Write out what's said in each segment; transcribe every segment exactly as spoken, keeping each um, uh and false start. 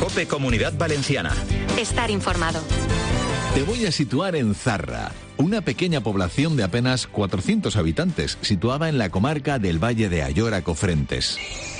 COPE Comunidad Valenciana. Estar informado. Te voy a situar en Zarra, una pequeña población de apenas cuatrocientos habitantes, situada en la comarca del Valle de Ayora-Cofrentes.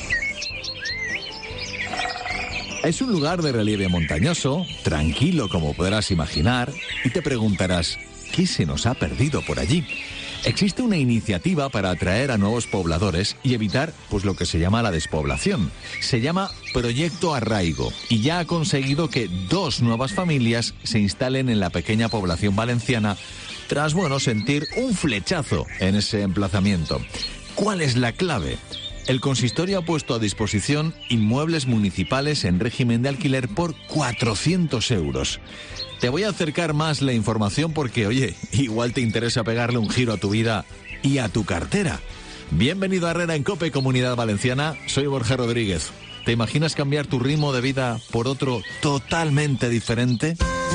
Es un lugar de relieve montañoso, tranquilo como podrás imaginar, y te preguntarás, ¿qué se nos ha perdido por allí? Existe una iniciativa para atraer a nuevos pobladores y evitar pues lo que se llama la despoblación. Se llama Proyecto Arraigo y ya ha conseguido que dos nuevas familias se instalen en la pequeña población valenciana tras, bueno, sentir un flechazo en ese emplazamiento. ¿Cuál es la clave? El consistorio ha puesto a disposición inmuebles municipales en régimen de alquiler por cuatrocientos euros. Te voy a acercar más la información porque, oye, igual te interesa pegarle un giro a tu vida y a tu cartera. Bienvenido a Herrera en COPE Comunidad Valenciana, soy Borja Rodríguez. ¿Te imaginas cambiar tu ritmo de vida por otro totalmente diferente?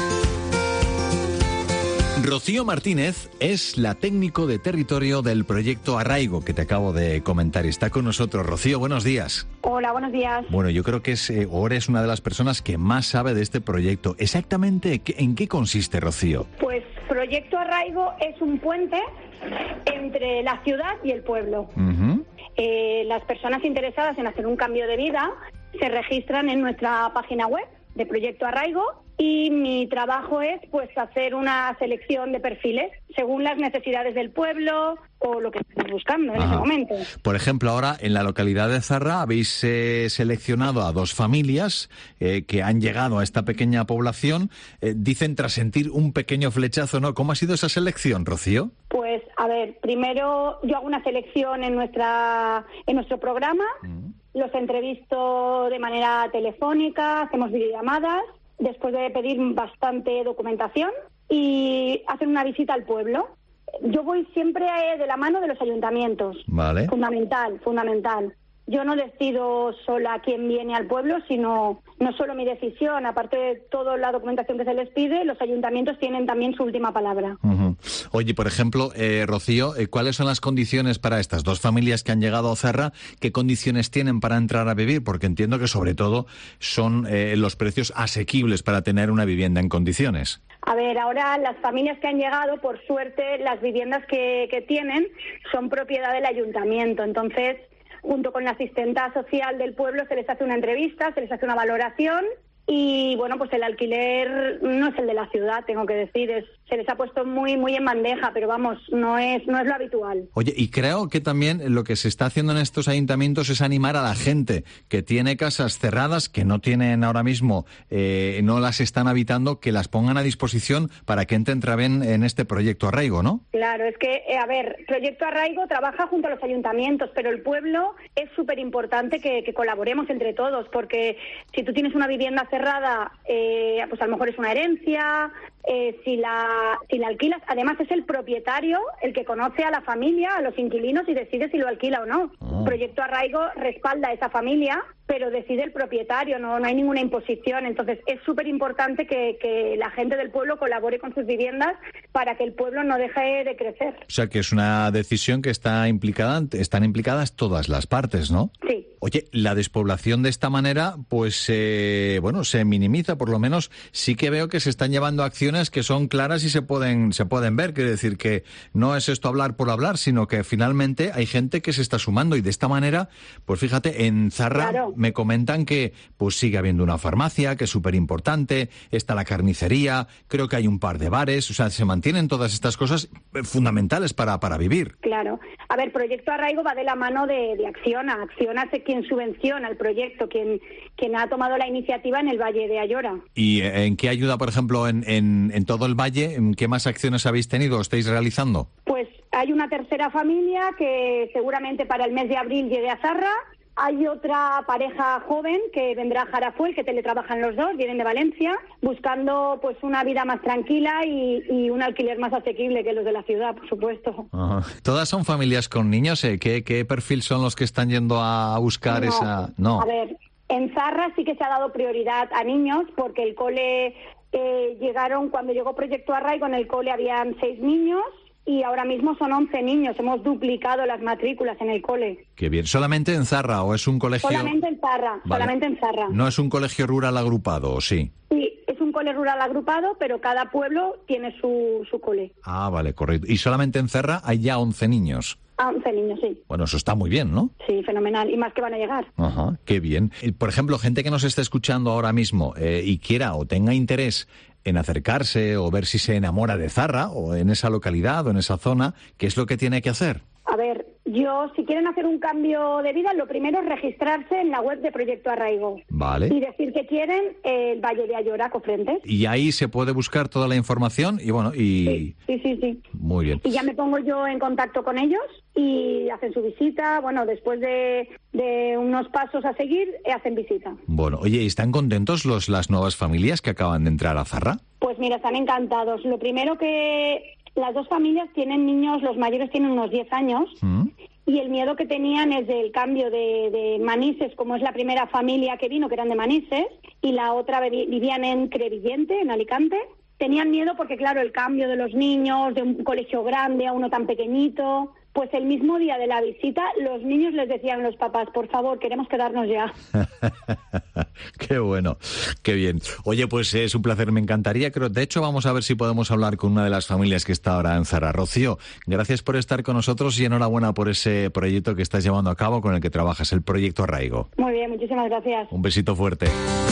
Rocío Martínez es la técnico de territorio del proyecto Arraigo que te acabo de comentar. Está con nosotros. Rocío, buenos días. Hola, buenos días. Bueno, yo creo que es, eh, o eres una de las personas que más sabe de este proyecto. Exactamente, ¿en qué consiste, Rocío? Pues Proyecto Arraigo es un puente entre la ciudad y el pueblo. Uh-huh. Eh, las personas interesadas en hacer un cambio de vida se registran en nuestra página web de Proyecto Arraigo y mi trabajo es pues hacer una selección de perfiles según las necesidades del pueblo o lo que estamos buscando en Ajá. ese momento. Por ejemplo, ahora en la localidad de Zarra habéis eh, seleccionado a dos familias eh, que han llegado a esta pequeña población. Eh, dicen tras sentir un pequeño flechazo, ¿no? ¿Cómo ha sido esa selección, Rocío? Pues, a ver, primero yo hago una selección en nuestra en nuestro programa. Uh-huh. Los entrevisto de manera telefónica, hacemos videollamadas, después de pedir bastante documentación y hacen una visita al pueblo. Yo voy siempre de la mano de los ayuntamientos. Vale. Fundamental, fundamental. Yo no decido sola quién viene al pueblo, sino no solo mi decisión, aparte de toda la documentación que se les pide, los ayuntamientos tienen también su última palabra. Uh-huh. Oye, por ejemplo, eh, Rocío, eh, ¿cuáles son las condiciones para estas dos familias que han llegado a Zarra? ¿Qué condiciones tienen para entrar a vivir? Porque entiendo que sobre todo son eh, los precios asequibles para tener una vivienda en condiciones. A ver, ahora las familias que han llegado, por suerte, las viviendas que, que tienen son propiedad del ayuntamiento, entonces junto con la asistenta social del pueblo se les hace una entrevista, se les hace una valoración y, bueno, pues el alquiler no es el de la ciudad, tengo que decir, es, se les ha puesto muy muy en bandeja, pero vamos, no es no es lo habitual. Oye, y creo que también lo que se está haciendo en estos ayuntamientos es animar a la gente que tiene casas cerradas, que no tienen ahora mismo, eh, no las están habitando, que las pongan a disposición para que entren en, en este Proyecto Arraigo, ¿no? Claro, es que, eh, a ver, Proyecto Arraigo trabaja junto a los ayuntamientos, pero el pueblo es súper importante que, que colaboremos entre todos, porque si tú tienes una vivienda cerrada, eh, pues a lo mejor es una herencia, eh, si la si la alquilas, además es el propietario el que conoce a la familia, a los inquilinos y decide si lo alquila o no. Oh. Proyecto Arraigo respalda a esa familia, pero decide el propietario, no, no hay ninguna imposición. Entonces es súper importante que, que la gente del pueblo colabore con sus viviendas para que el pueblo no deje de crecer. O sea que es una decisión que está implicada, están implicadas todas las partes, ¿no? Sí. Oye, la despoblación de esta manera, pues, eh, bueno, se minimiza, por lo menos sí que veo que se están llevando acciones que son claras y se pueden se pueden ver. Quiere decir que no es esto hablar por hablar, sino que finalmente hay gente que se está sumando y de esta manera, pues fíjate, en Zarra claro. me comentan que pues sigue habiendo una farmacia, que es súper importante, está la carnicería, creo que hay un par de bares, o sea, se mantienen todas estas cosas fundamentales para, para vivir. Claro. A ver, Proyecto Arraigo va de la mano de, de Acciona. Acciona es quien subvenciona el proyecto, quien, quien ha tomado la iniciativa en el Valle de Ayora. ¿Y en qué ayuda, por ejemplo, en, en, en todo el Valle? ¿En qué más acciones habéis tenido o estáis realizando? Pues hay una tercera familia que seguramente para el mes de abril llegue a Zarra. Hay otra pareja joven que vendrá a Jarafuel, que teletrabajan los dos, vienen de Valencia, buscando pues una vida más tranquila y, y un alquiler más asequible que los de la ciudad, por supuesto. Ajá. ¿Todas son familias con niños? ¿Eh? ¿Qué, ¿Qué perfil son los que están yendo a buscar no, esa...? No, a ver, en Zarra sí que se ha dado prioridad a niños porque el cole... Eh, llegaron, cuando llegó Proyecto Arraigo, en el cole habían seis niños y ahora mismo son once niños. Hemos duplicado las matrículas en el cole. Qué bien. ¿Solamente en Zarra o es un colegio...? Solamente en Zarra, Vale. solamente en Zarra. ¿No es un colegio rural agrupado, o sí? Sí, es un cole rural agrupado, pero cada pueblo tiene su, su cole. Ah, vale, correcto. ¿Y solamente en Zarra hay ya once niños? Ah, once niños, sí. Bueno, eso está muy bien, ¿no? Sí, fenomenal. Y más que van a llegar. Ajá, qué bien. Y, por ejemplo, gente que nos esté escuchando ahora mismo eh, y quiera o tenga interés en acercarse o ver si se enamora de Zarra o en esa localidad o en esa zona, ¿qué es lo que tiene que hacer? A ver, yo, si quieren hacer un cambio de vida, lo primero es registrarse en la web de Proyecto Arraigo. Vale. Y decir que quieren eh, el Valle de Ayora, Cofrentes. Y ahí se puede buscar toda la información y bueno, y... Sí, sí, sí, sí. Muy bien. Y ya me pongo yo en contacto con ellos y hacen su visita. Bueno, después de, de unos pasos a seguir, eh, hacen visita. Bueno, oye, ¿y están contentos los las nuevas familias que acaban de entrar a Zarra? Pues mira, están encantados. Lo primero que... Las dos familias tienen niños, los mayores tienen unos diez años, ¿Mm? y el miedo que tenían es del cambio de, de Manises, como es la primera familia que vino, que eran de Manises, y la otra vivi- vivían en Crevillente, en Alicante. Tenían miedo porque, claro, el cambio de los niños, de un colegio grande a uno tan pequeñito. Pues el mismo día de la visita, los niños les decían a los papás, por favor, queremos quedarnos ya. Qué bueno, qué bien. Oye, pues es un placer, me encantaría. Creo, de hecho, vamos a ver si podemos hablar con una de las familias que está ahora en Zarra. Rocío, gracias por estar con nosotros y enhorabuena por ese proyecto que estás llevando a cabo, con el que trabajas, el Proyecto Arraigo. Muy bien, muchísimas gracias. Un besito fuerte.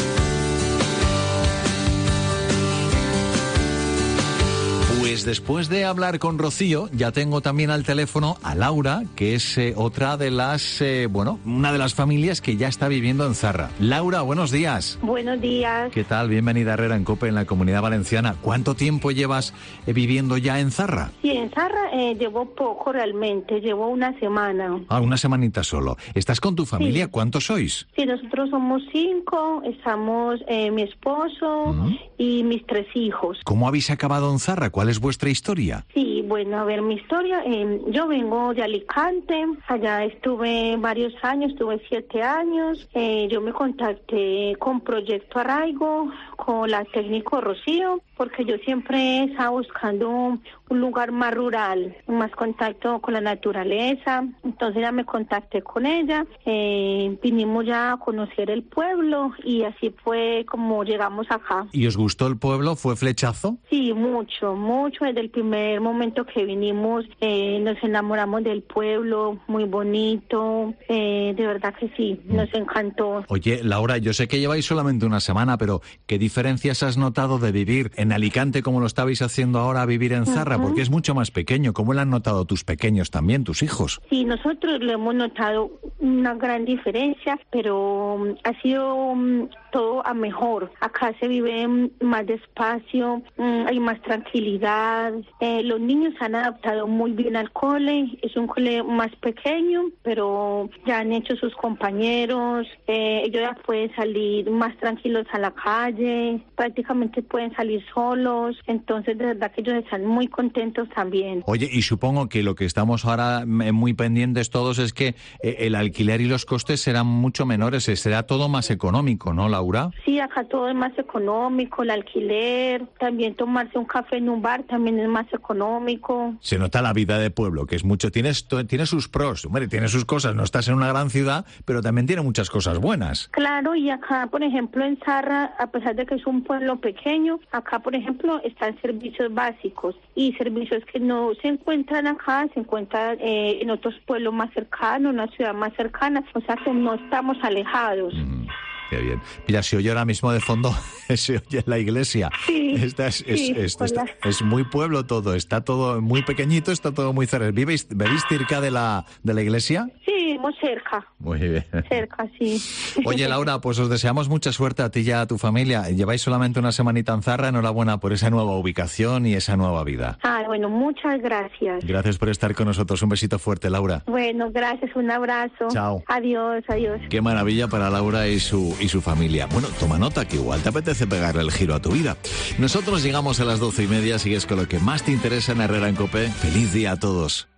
Pues después de hablar con Rocío, ya tengo también al teléfono a Laura, que es eh, otra de las, eh, bueno, una de las familias que ya está viviendo en Zarra. Laura, buenos días. Buenos días. ¿Qué tal? Bienvenida a Herrera en Cope, en la Comunidad Valenciana. ¿Cuánto tiempo llevas eh, viviendo ya en Zarra? Sí, en Zarra eh, llevo poco realmente, llevo una semana. Ah, una semanita solo. ¿Estás con tu familia? Sí. ¿Cuántos sois? Sí, nosotros somos cinco, estamos eh, mi esposo Ujú. y mis tres hijos. ¿Cómo habéis acabado en Zarra? ¿Cuál es vuestra historia? Sí, bueno, a ver, mi historia, eh, yo vengo de Alicante, allá estuve varios años, estuve siete años, eh, yo me contacté con Proyecto Arraigo, con la técnico Rocío, porque yo siempre estaba buscando un, un lugar más rural, más contacto con la naturaleza, entonces ya me contacté con ella, eh, vinimos ya a conocer el pueblo y así fue como llegamos acá. ¿Y os gustó el pueblo? ¿Fue flechazo? Sí, mucho, mucho. Desde el primer momento que vinimos eh, nos enamoramos del pueblo, muy bonito, eh, de verdad que sí, nos encantó. Oye, Laura, yo sé que lleváis solamente una semana, pero ¿qué diferencias has notado de vivir en Alicante como lo estabais haciendo ahora a vivir en Zarra? Ujú. Porque es mucho más pequeño. ¿Cómo lo han notado tus pequeños también, tus hijos? Sí, nosotros lo hemos notado una gran diferencia, pero um, ha sido um, todo a mejor. Acá se vive um, más despacio, um, hay más tranquilidad. Eh, los niños se han adaptado muy bien al cole. Es un cole más pequeño, pero ya han hecho sus compañeros. Eh, ellos ya pueden salir más tranquilos a la calle. Prácticamente pueden salir solos. Entonces, de verdad que ellos están muy contentos también. Oye, y supongo que lo que estamos ahora mm, muy pendientes todos es que eh, el alquiler y los costes serán mucho menores, eh, será todo más económico, ¿no, Laura? Sí, acá todo es más económico, el alquiler, también tomarse un café en un bar también es más económico. Se nota la vida de pueblo, que es mucho, tienes, to- tiene sus pros, hombre, tiene sus cosas, no estás en una gran ciudad, pero también tiene muchas cosas buenas. Claro, y acá, por ejemplo, en Zarra, a pesar de que es un pueblo pequeño, acá, por ejemplo, están servicios básicos y servicios que no se encuentran acá, se encuentran eh, en otros pueblos más cercanos, en una ciudad más cercana, o sea que no estamos alejados. Mm. Qué bien. Mira, se oye ahora mismo de fondo, se oye la iglesia. Sí, Esta es, es, sí, es, con está- la- es muy pueblo todo, está todo muy pequeñito, está todo muy cerca. ¿Vivéis, ¿Vivís cerca de la, de la iglesia? Sí, vivimos cerca, Muy bien. cerca, sí. Oye, Laura, pues os deseamos mucha suerte a ti y a tu familia. Lleváis solamente una semanita en Zarra, enhorabuena por esa nueva ubicación y esa nueva vida. Ay, bueno, muchas gracias. Gracias por estar con nosotros. Un besito fuerte, Laura. Bueno, gracias, un abrazo. Chao. Adiós, adiós. Qué maravilla para Laura y su, y su familia. Bueno, toma nota que igual te apetece pegarle el giro a tu vida. Nosotros llegamos a las doce y media, sigues con lo que más te interesa en Herrera en Cope. Feliz día a todos.